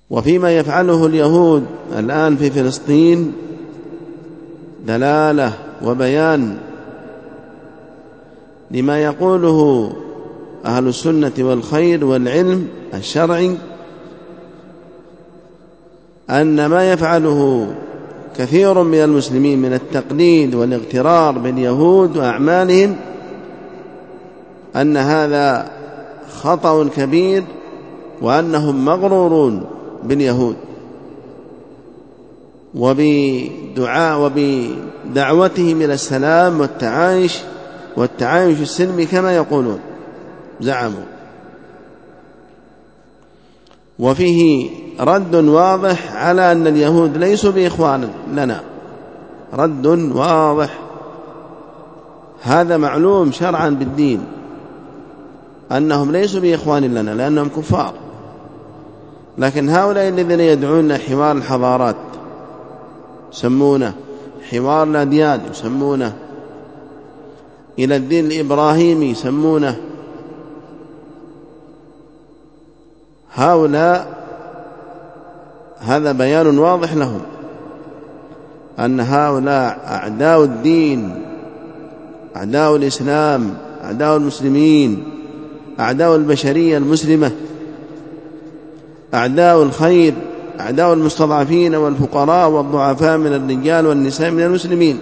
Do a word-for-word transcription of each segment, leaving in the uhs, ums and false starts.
وفيما يفعله اليهود الآن في فلسطين دلالة وبيان لما يقوله أهل السنة والخير والعلم الشرعي، أن ما يفعله كثير من المسلمين من التقليد والاغترار باليهود وأعمالهم أن هذا خطأ كبير، وأنهم مغرورون باليهود وبدعاء وبدعوتهم إلى السلام والتعايش والتعايش السلمي كما يقولون زعموا. وفيه رد واضح على أن اليهود ليسوا بإخوان لنا، رد واضح، هذا معلوم شرعا بالدين أنهم ليسوا بإخوان لنا لأنهم كفار. لكن هؤلاء الذين يدعون حوار الحضارات يسمونه حوار الأديان، يسمونه إلى الدين الإبراهيمي، يسمونه هؤلاء، هذا بيان واضح لهم أن هؤلاء أعداء الدين، أعداء الإسلام، أعداء المسلمين، أعداء البشرية المسلمة، أعداء الخير، أعداء المستضعفين والفقراء والضعفاء من الرجال والنساء من المسلمين.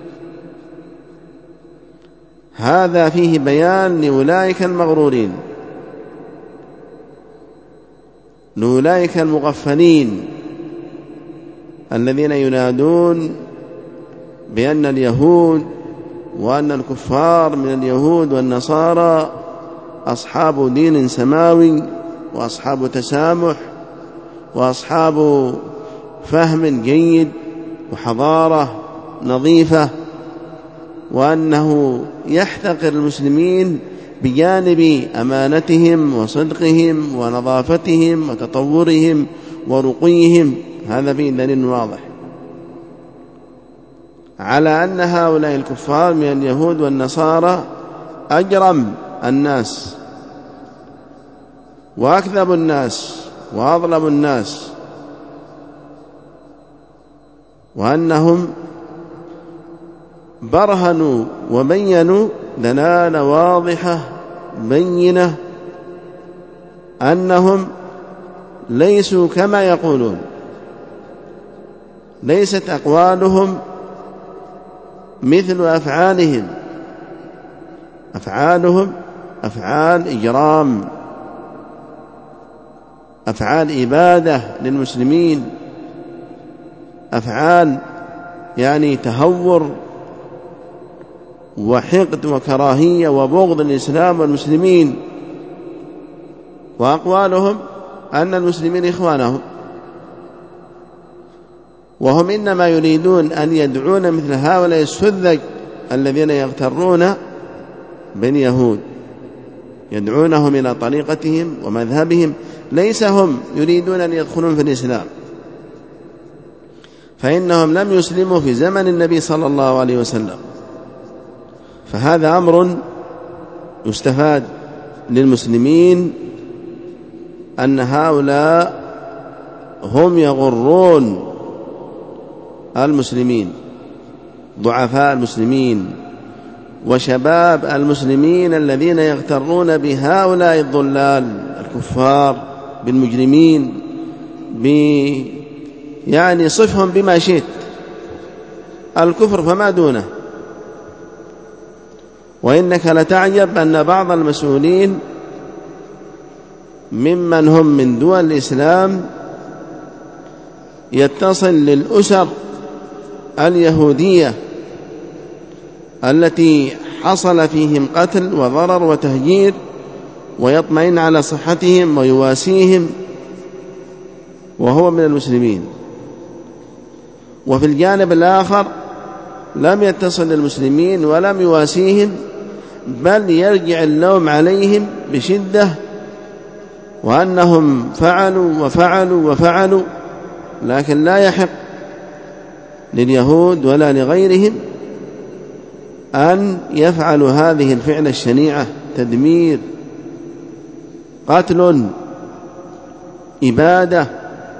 هذا فيه بيان لأولئك المغرورين، لأولئك المغفلين الذين ينادون بأن اليهود وأن الكفار من اليهود والنصارى أصحاب دين سماوي وأصحاب تسامح وأصحاب فهم جيد وحضارة نظيفة، وأنه يحتقر المسلمين بجانب أمانتهم وصدقهم ونظافتهم وتطورهم ورقيهم. هذا فيه دليل واضح على أن هؤلاء الكفار من اليهود والنصارى أجرم الناس وأكذب الناس وأظلم الناس، وأنهم برهنوا وبينوا دلالة واضحة بينة أنهم ليسوا كما يقولون، ليست أقوالهم مثل أفعالهم، أفعالهم أفعال إجرام، أفعال إبادة للمسلمين، أفعال يعني تهور وحقد وكراهية وبغض الإسلام والمسلمين، وأقوالهم أن المسلمين إخوانهم، وهم إنما يريدون أن يدعون مثل هؤلاء السذج الذين يغترون باليهود، يدعونهم إلى طريقتهم ومذهبهم، ليس هم يريدون أن يدخلون في الإسلام، فإنهم لم يسلموا في زمن النبي صلى الله عليه وسلم. فهذا أمر يستفاد للمسلمين أن هؤلاء هم يغرون المسلمين، ضعفاء المسلمين وشباب المسلمين الذين يغترون بهؤلاء الضلال الكفار بالمجرمين، يعني صفهم بما شئت، الكفر فما دونه. وإنك لتعجب أن بعض المسؤولين ممن هم من دول الإسلام يتصل للأسر اليهودية التي حصل فيهم قتل وضرر وتهجير، ويطمئن على صحتهم ويواسيهم وهو من المسلمين، وفي الجانب الآخر لم يتصل للمسلمين ولم يواسيهم، بل يرجع اللوم عليهم بشدة وأنهم فعلوا وفعلوا وفعلوا. لكن لا يحق لليهود ولا لغيرهم أن يفعلوا هذه الفعلة الشنيعة، تدمير، قتل، إبادة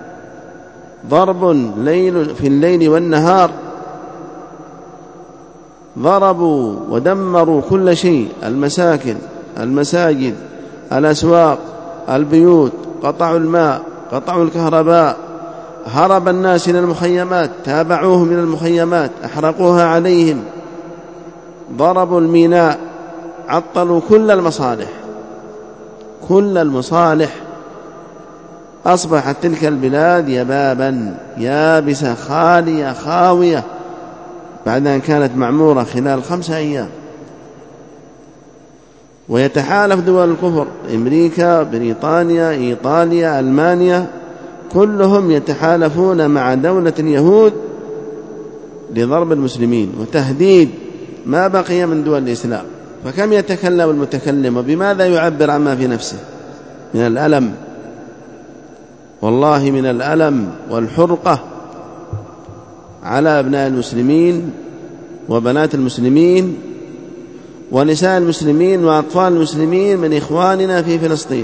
ضرب ليل في الليل والنهار، ضربوا ودمروا كل شيء، المساكن، المساجد، الأسواق، البيوت، قطعوا الماء، قطعوا الكهرباء، هرب الناس إلى المخيمات، تابعوهم إلى المخيمات، أحرقوها عليهم، ضربوا الميناء، عطلوا كل المصالح، كل المصالح. أصبحت تلك البلاد يبابا يابسة خالية خاوية بعد أن كانت معمورة خلال خمسة أيام. ويتحالف دول الكفر، أمريكا، بريطانيا، إيطاليا، ألمانيا، كلهم يتحالفون مع دولة اليهود لضرب المسلمين وتهديد ما بقي من دول الإسلام. فكم يتكلم المتكلم وبماذا يعبر عما في نفسه من الألم، والله من الألم والحرقة على أبناء المسلمين وبنات المسلمين ونساء المسلمين وأطفال المسلمين من إخواننا في فلسطين.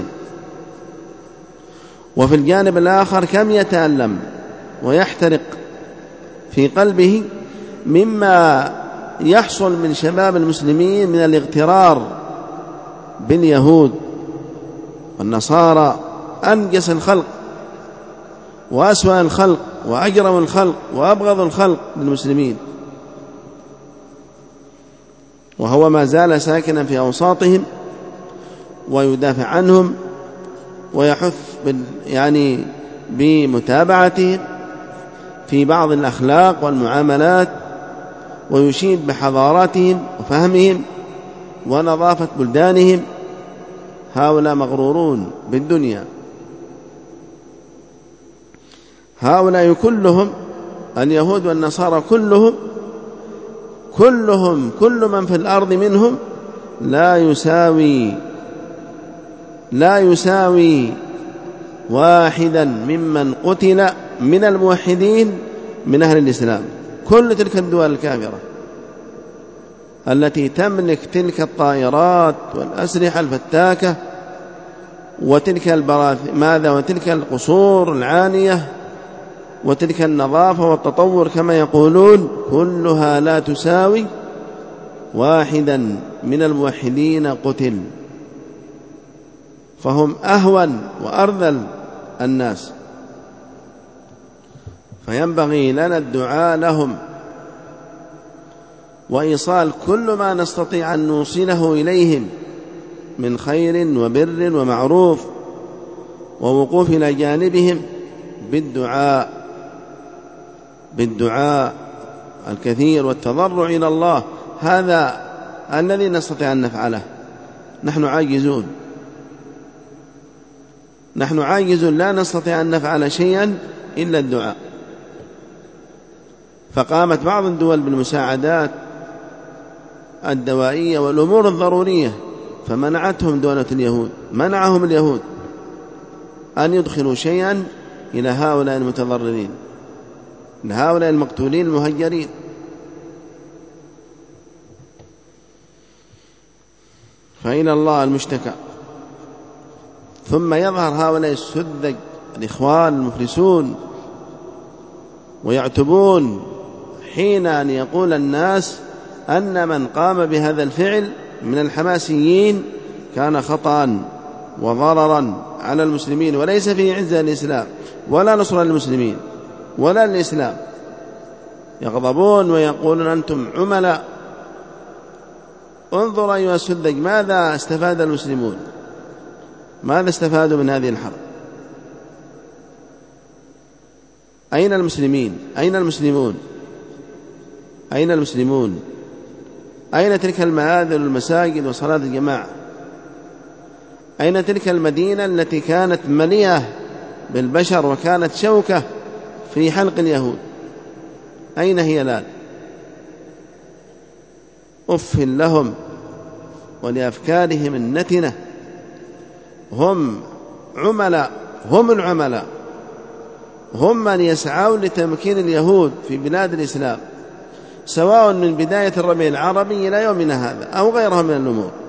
وفي الجانب الآخر كم يتألم ويحترق في قلبه مما يحصل من شباب المسلمين من الاغترار باليهود والنصارى، أنجس الخلق وأسوأ الخلق وأجرم الخلق وأبغض الخلق للمسلمين، وهو ما زال ساكنا في أوساطهم ويدافع عنهم ويحث يعني بمتابعتهم في بعض الأخلاق والمعاملات، ويشيد بحضاراتهم وفهمهم ونظافة بلدانهم. هؤلاء مغرورون بالدنيا، هؤلاء كلهم اليهود والنصارى كلهم كلهم كل من في الأرض منهم لا يساوي لا يساوي واحدا ممن قتل من الموحدين من أهل الإسلام. كل تلك الدول الكافرة التي تملك تلك الطائرات والأسلحة الفتاكة وتلك البراث ماذا وتلك القصور العالية وتلك النظافة والتطور كما يقولون، كلها لا تساوي واحدا من الموحدين قتل، فهم أهون وأرذل الناس. فينبغي لنا الدعاء لهم وإيصال كل ما نستطيع أن نوصله إليهم من خير وبر ومعروف، ووقوف إلى جانبهم بالدعاء بالدعاء الكثير والتضرع إلى الله. هذا الذي نستطيع أن نفعله. نحن عاجزون نحن عاجزون لا نستطيع أن نفعل شيئا إلا الدعاء. فقامت بعض الدول بالمساعدات الدوائية والأمور الضرورية، فمنعتهم دولة اليهود، منعهم اليهود أن يدخلوا شيئا إلى هؤلاء المتضررين، لهؤلاء المقتولين المهجرين. فإلى الله المشتكى. ثم يظهر هؤلاء السذج الإخوان المفلسون ويعتبون حين أن يقول الناس أن من قام بهذا الفعل من الحماسيين كان خطأ وضررا على المسلمين، وليس فيه عزة الإسلام ولا نصر للمسلمين ولا للإسلام. يغضبون ويقولون أنتم عملاء. انظر أيها السذج، ماذا استفاد المسلمون؟ ماذا استفادوا من هذه الحرب؟ أين المسلمين؟ أين المسلمون؟ أين المسلمون؟ أين تلك المآذن والمساجد وصلاة الجماعة؟ أين تلك المدينة التي كانت مليئة بالبشر وكانت شوكة في حلق اليهود؟ أين هي الآن؟ أف لهم ولأفكارهم النتنة. هم عملاء، هم العملاء، هم من يسعون لتمكين اليهود في بلاد الإسلام، سواء من بداية الربيع العربي إلى يومنا هذا أو غيرها من الأمور.